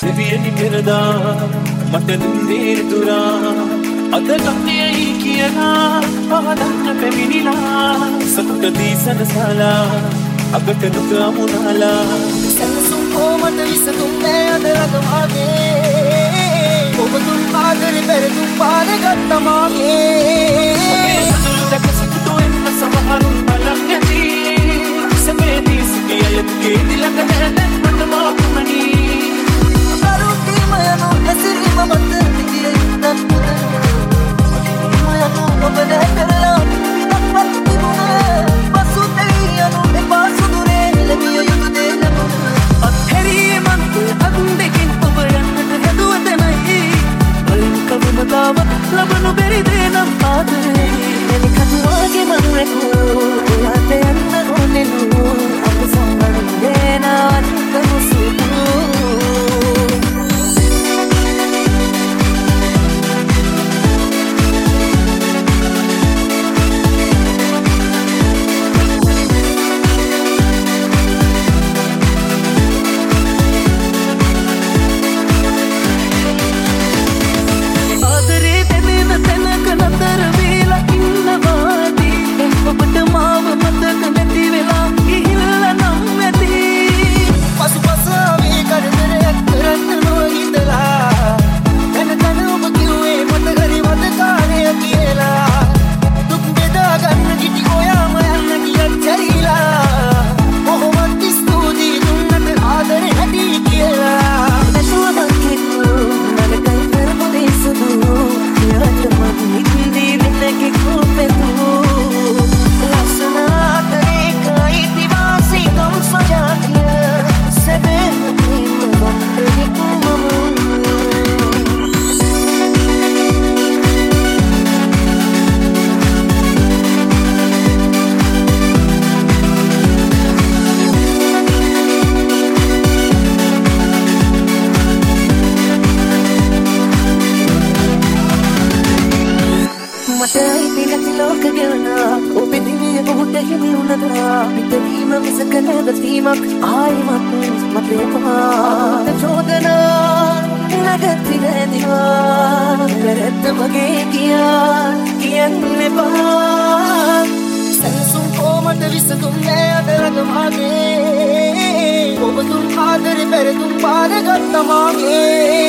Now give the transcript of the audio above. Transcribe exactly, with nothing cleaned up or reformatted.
දෙවියනි පෙරදා මට දුන්නේ දුරා අද ගන්නේයි කියලා පහදන්න පැමිණිලා සතුට දී සනසලා අගට දුක අමුණලා සැලසුම් කොමද විසඳුන්නේ අද රගමාගේ ඔබ දුන් ආදරේ පෙරදුම් පාර ගත්තා මාගේ සතුට සතුට එන්න සමහරුන් බලක් නැති සමේදී සිටියලගේ දිලක නැදන් මට මාකුමනි අරුතිමයනෝ ඇසිරිම මත විදියේ නත් මයනෝ ඔබ නැතරලා අක්වත් තිබුණේ පසුතේ යනෝ එපා සුදුරේ ලැබිය යුතු දේ ලැබුණා අත්හැරියේ මන්ත අඳුන් දෙකින් ඔබ යන්නට හැදුවද නැයි වලින් කවමතාව ලබනු බැරි දේ නම් ආදරේ එනි කතුවාගේ මන් රැකෝ ඔයාට යන්න ඕනේ නෝ අප සම්බන්ධ දේනවත් කමුසුතු ඔබ දුන් ආදරේ පෙරදුම් පාර ගත්තා මාගේ